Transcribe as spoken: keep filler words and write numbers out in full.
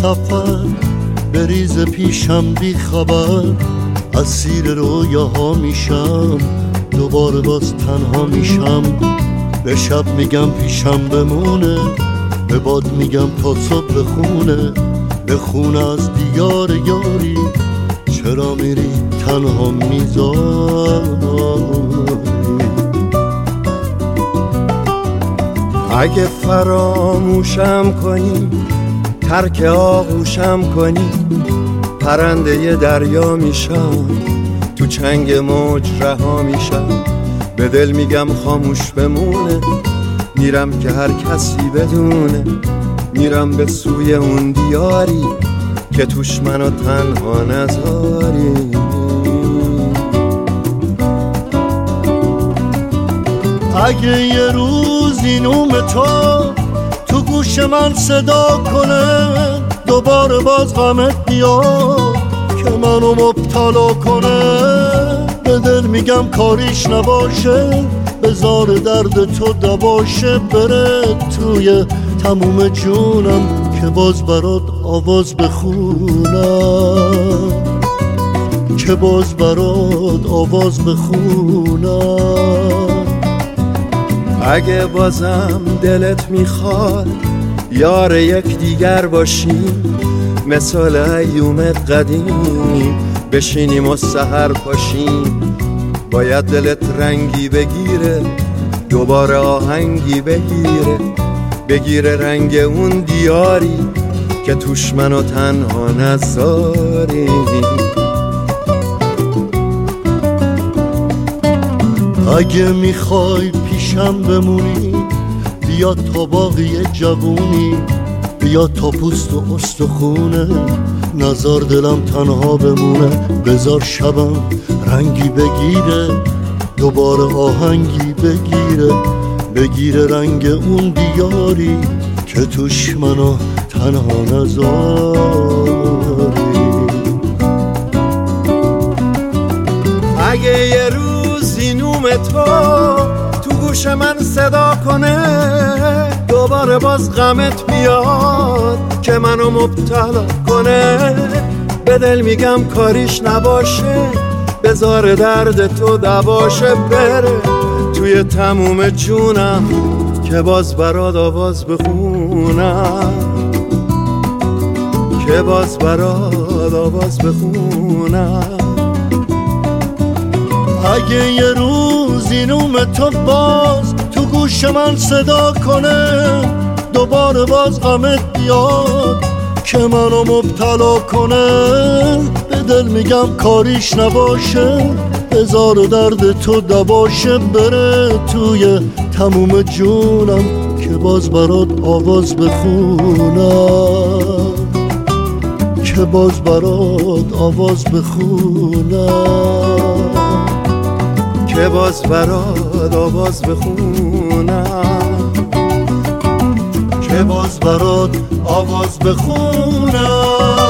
سفر بریز پیشم بی خبر، اسیر رویاها میشم، دوباره باز تنها میشم. به شب میگم پیشم بمونه، به باد میگم تا صبح بخونه، بخونه از دیار یاری، چرا میری تنها میذاری. اگه فراموشم کنی، ترک آغوشم کنی، پرنده ی دریا میشم، تو چنگ موج رها میشم. به دل میگم خاموش بمونه، میرم که هر کسی بدونه، میرم به سوی اون دیاری که توش منو تنها نذاری. اگه یه روزی نوم تو تو گوش من صدا کنه، دوباره باز غمت بیاد که منو مبتلا کنه، به دل میگم کاریش نباشه، بذار درد تو دباشه، بره توی تموم جونم که باز برات آواز بخونم، که باز برات آواز بخونم. اگه بازم دلت میخواد یار یک دیگر باشیم، مثال ایومت قدیم بشینیم و سحر پاشیم. باید دلت رنگی بگیره، دوباره آهنگی بگیره، بگیره رنگ اون دیاری که توش منو تنها نذاری. اگه میخوای پیشم بمونی، بیا تا باقی جوونی، بیا تا پوست و استخونه، نزار دلم تنها بمونه، بذار شبم رنگی بگیره، دوباره آهنگی بگیره، بگیره رنگ اون دیاری که توش منو تنها نذاری. اگه یه روزی نوم تو تو گوش من صدا کنه، دوباره باز غمت بیاد که منو مبتلا کنه، به دل میگم کاریش نباشه، بذار درد تو دباشه، بره توی تموم جونم که باز برات آواز بخونم، که باز برات آواز بخونم. اگه یه روزی نوم تو باز تو گوش من صدا کنه، دوباره باز غمت بیاد که منو مبتلا کنه، به دل میگم کاریش نباشه، بذار درد تو دباشه، بره توی تموم جونم که باز برات آواز بخونم، که باز برات آواز بخونم، که باز برات آواز بخونم، که باز برات آواز بخونم.